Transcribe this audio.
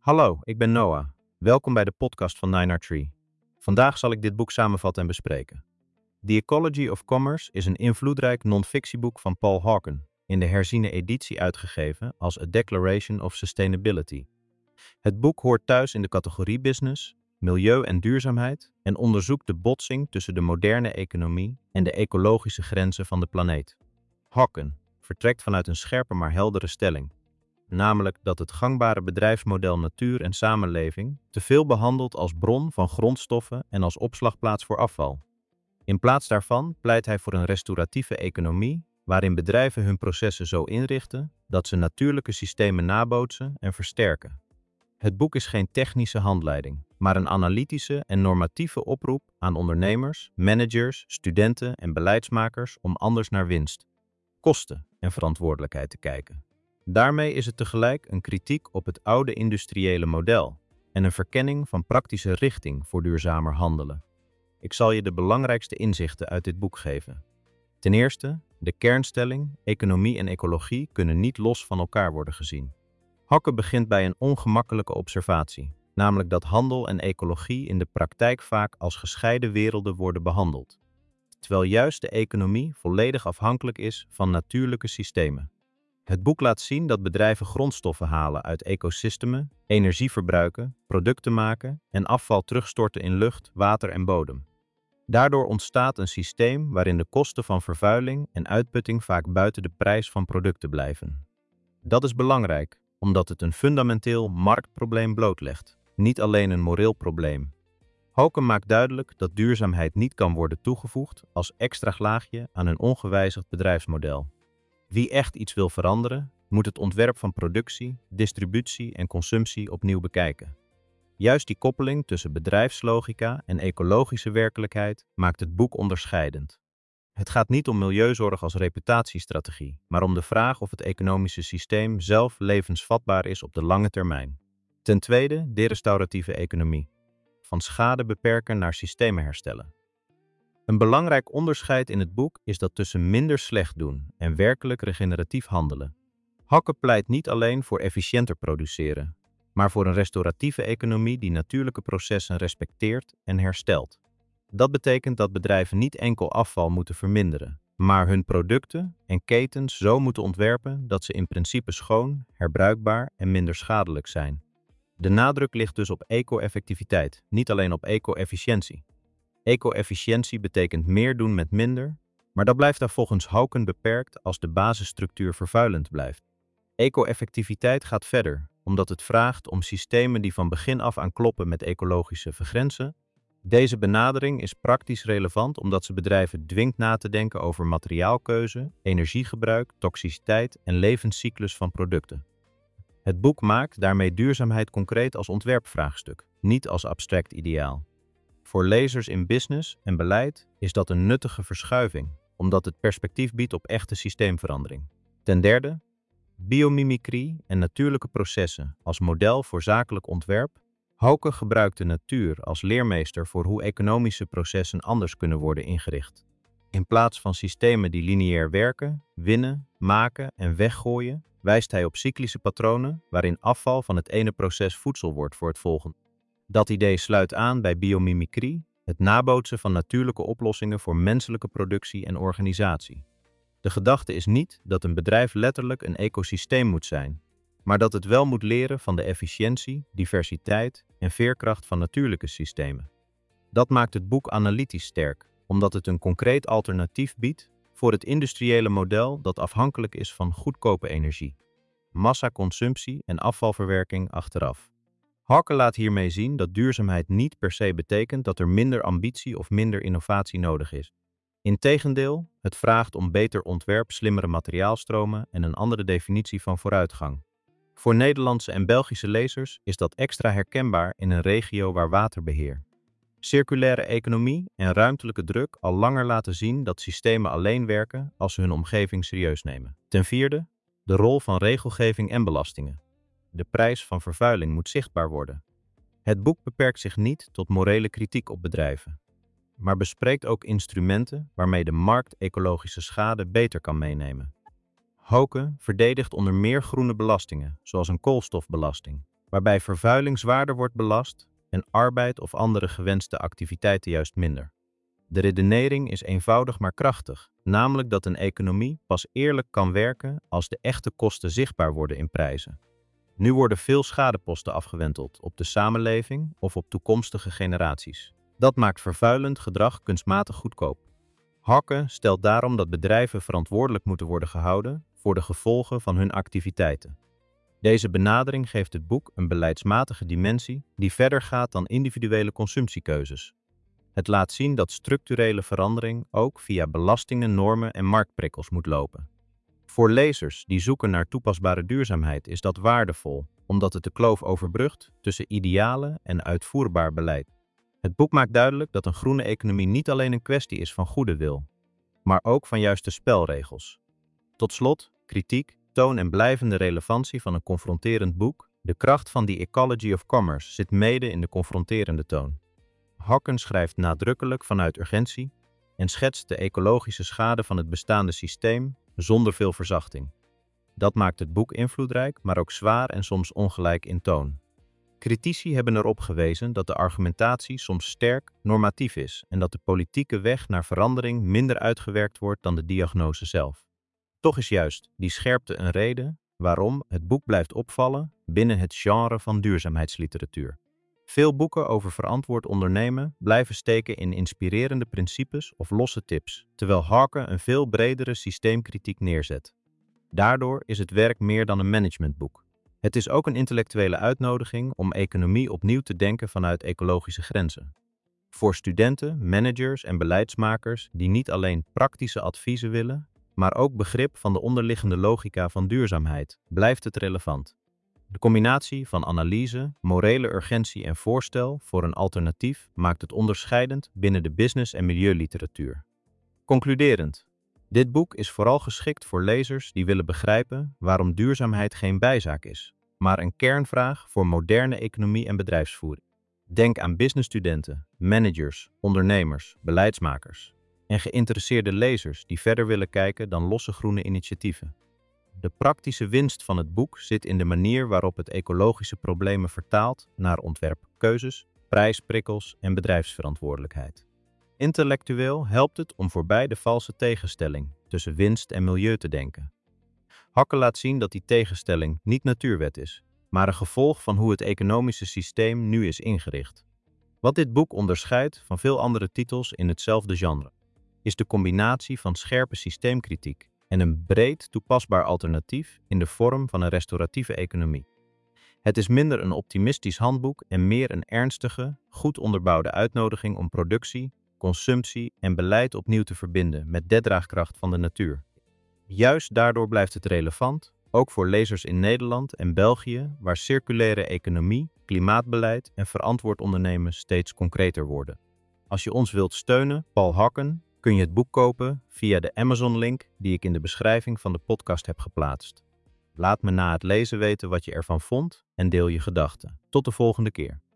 Hallo, ik ben Noah. Welkom bij de podcast van 9R3. Vandaag zal ik dit boek samenvatten en bespreken. The Ecology of Commerce is een invloedrijk non-fictieboek van Paul Hawken, in de herziene editie uitgegeven als A Declaration of Sustainability. Het boek hoort thuis in de categorie business, milieu en duurzaamheid en onderzoekt de botsing tussen de moderne economie en de ecologische grenzen van de planeet. Hawken vertrekt vanuit een scherpe maar heldere stelling. Namelijk dat het gangbare bedrijfsmodel natuur en samenleving te veel behandelt als bron van grondstoffen en als opslagplaats voor afval. In plaats daarvan pleit hij voor een restauratieve economie, waarin bedrijven hun processen zo inrichten dat ze natuurlijke systemen nabootsen en versterken. Het boek is geen technische handleiding, maar een analytische en normatieve oproep aan ondernemers, managers, studenten en beleidsmakers om anders naar winst, kosten en verantwoordelijkheid te kijken. Daarmee is het tegelijk een kritiek op het oude industriële model en een verkenning van praktische richting voor duurzamer handelen. Ik zal je de belangrijkste inzichten uit dit boek geven. Ten eerste, de kernstelling, economie en ecologie kunnen niet los van elkaar worden gezien. Hawken begint bij een ongemakkelijke observatie, namelijk dat handel en ecologie in de praktijk vaak als gescheiden werelden worden behandeld, terwijl juist de economie volledig afhankelijk is van natuurlijke systemen. Het boek laat zien dat bedrijven grondstoffen halen uit ecosystemen, energie verbruiken, producten maken en afval terugstorten in lucht, water en bodem. Daardoor ontstaat een systeem waarin de kosten van vervuiling en uitputting vaak buiten de prijs van producten blijven. Dat is belangrijk, omdat het een fundamenteel marktprobleem blootlegt, niet alleen een moreel probleem. Hawken maakt duidelijk dat duurzaamheid niet kan worden toegevoegd als extra laagje aan een ongewijzigd bedrijfsmodel. Wie echt iets wil veranderen, moet het ontwerp van productie, distributie en consumptie opnieuw bekijken. Juist die koppeling tussen bedrijfslogica en ecologische werkelijkheid maakt het boek onderscheidend. Het gaat niet om milieuzorg als reputatiestrategie, maar om de vraag of het economische systeem zelf levensvatbaar is op de lange termijn. Ten tweede, de restauratieve economie. Van schade beperken naar systemen herstellen. Een belangrijk onderscheid in het boek is dat tussen minder slecht doen en werkelijk regeneratief handelen. Hawken pleit niet alleen voor efficiënter produceren, maar voor een restauratieve economie die natuurlijke processen respecteert en herstelt. Dat betekent dat bedrijven niet enkel afval moeten verminderen, maar hun producten en ketens zo moeten ontwerpen dat ze in principe schoon, herbruikbaar en minder schadelijk zijn. De nadruk ligt dus op eco-effectiviteit, niet alleen op eco-efficiëntie. Eco-efficiëntie betekent meer doen met minder, maar dat blijft daar volgens Hawken beperkt als de basisstructuur vervuilend blijft. Eco-effectiviteit gaat verder, omdat het vraagt om systemen die van begin af aan kloppen met ecologische grenzen. Deze benadering is praktisch relevant omdat ze bedrijven dwingt na te denken over materiaalkeuze, energiegebruik, toxiciteit en levenscyclus van producten. Het boek maakt daarmee duurzaamheid concreet als ontwerpvraagstuk, niet als abstract ideaal. Voor lezers in business en beleid is dat een nuttige verschuiving, omdat het perspectief biedt op echte systeemverandering. Ten derde, biomimicrie en natuurlijke processen als model voor zakelijk ontwerp. Hawken gebruikt de natuur als leermeester voor hoe economische processen anders kunnen worden ingericht. In plaats van systemen die lineair werken, winnen, maken en weggooien, wijst hij op cyclische patronen waarin afval van het ene proces voedsel wordt voor het volgende. Dat idee sluit aan bij biomimicrie, het nabootsen van natuurlijke oplossingen voor menselijke productie en organisatie. De gedachte is niet dat een bedrijf letterlijk een ecosysteem moet zijn, maar dat het wel moet leren van de efficiëntie, diversiteit en veerkracht van natuurlijke systemen. Dat maakt het boek analytisch sterk, omdat het een concreet alternatief biedt voor het industriële model dat afhankelijk is van goedkope energie, massaconsumptie en afvalverwerking achteraf. Hawken laat hiermee zien dat duurzaamheid niet per se betekent dat er minder ambitie of minder innovatie nodig is. Integendeel, het vraagt om beter ontwerp, slimmere materiaalstromen en een andere definitie van vooruitgang. Voor Nederlandse en Belgische lezers is dat extra herkenbaar in een regio waar waterbeheer, circulaire economie en ruimtelijke druk al langer laten zien dat systemen alleen werken als ze hun omgeving serieus nemen. Ten vierde, de rol van regelgeving en belastingen. De prijs van vervuiling moet zichtbaar worden. Het boek beperkt zich niet tot morele kritiek op bedrijven, maar bespreekt ook instrumenten waarmee de markt ecologische schade beter kan meenemen. Hawken verdedigt onder meer groene belastingen, zoals een koolstofbelasting, waarbij vervuiling zwaarder wordt belast en arbeid of andere gewenste activiteiten juist minder. De redenering is eenvoudig maar krachtig, namelijk dat een economie pas eerlijk kan werken als de echte kosten zichtbaar worden in prijzen. Nu worden veel schadeposten afgewenteld op de samenleving of op toekomstige generaties. Dat maakt vervuilend gedrag kunstmatig goedkoop. Harken stelt daarom dat bedrijven verantwoordelijk moeten worden gehouden voor de gevolgen van hun activiteiten. Deze benadering geeft het boek een beleidsmatige dimensie die verder gaat dan individuele consumptiekeuzes. Het laat zien dat structurele verandering ook via belastingen, normen en marktprikkels moet lopen. Voor lezers die zoeken naar toepasbare duurzaamheid is dat waardevol, omdat het de kloof overbrugt tussen idealen en uitvoerbaar beleid. Het boek maakt duidelijk dat een groene economie niet alleen een kwestie is van goede wil, maar ook van juiste spelregels. Tot slot, kritiek, toon en blijvende relevantie van een confronterend boek. De kracht van The Ecology of Commerce zit mede in de confronterende toon. Harken schrijft nadrukkelijk vanuit urgentie en schetst de ecologische schade van het bestaande systeem zonder veel verzachting. Dat maakt het boek invloedrijk, maar ook zwaar en soms ongelijk in toon. Critici hebben erop gewezen dat de argumentatie soms sterk normatief is en dat de politieke weg naar verandering minder uitgewerkt wordt dan de diagnose zelf. Toch is juist die scherpte een reden waarom het boek blijft opvallen binnen het genre van duurzaamheidsliteratuur. Veel boeken over verantwoord ondernemen blijven steken in inspirerende principes of losse tips, terwijl Harken een veel bredere systeemkritiek neerzet. Daardoor is het werk meer dan een managementboek. Het is ook een intellectuele uitnodiging om economie opnieuw te denken vanuit ecologische grenzen. Voor studenten, managers en beleidsmakers die niet alleen praktische adviezen willen, maar ook begrip van de onderliggende logica van duurzaamheid, blijft het relevant. De combinatie van analyse, morele urgentie en voorstel voor een alternatief maakt het onderscheidend binnen de business- en milieuliteratuur. Concluderend, dit boek is vooral geschikt voor lezers die willen begrijpen waarom duurzaamheid geen bijzaak is, maar een kernvraag voor moderne economie en bedrijfsvoering. Denk aan businessstudenten, managers, ondernemers, beleidsmakers en geïnteresseerde lezers die verder willen kijken dan losse groene initiatieven. De praktische winst van het boek zit in de manier waarop het ecologische problemen vertaalt naar ontwerpkeuzes, prijsprikkels en bedrijfsverantwoordelijkheid. Intellectueel helpt het om voorbij de valse tegenstelling tussen winst en milieu te denken. Harken laat zien dat die tegenstelling niet natuurwet is, maar een gevolg van hoe het economische systeem nu is ingericht. Wat dit boek onderscheidt van veel andere titels in hetzelfde genre, is de combinatie van scherpe systeemkritiek en een breed toepasbaar alternatief in de vorm van een restauratieve economie. Het is minder een optimistisch handboek en meer een ernstige, goed onderbouwde uitnodiging om productie, consumptie en beleid opnieuw te verbinden met de draagkracht van de natuur. Juist daardoor blijft het relevant, ook voor lezers in Nederland en België, waar circulaire economie, klimaatbeleid en verantwoord ondernemen steeds concreter worden. Als je ons wilt steunen, Paul Harken, kun je het boek kopen via de Amazon-link die ik in de beschrijving van de podcast heb geplaatst. Laat me na het lezen weten wat je ervan vond en deel je gedachten. Tot de volgende keer.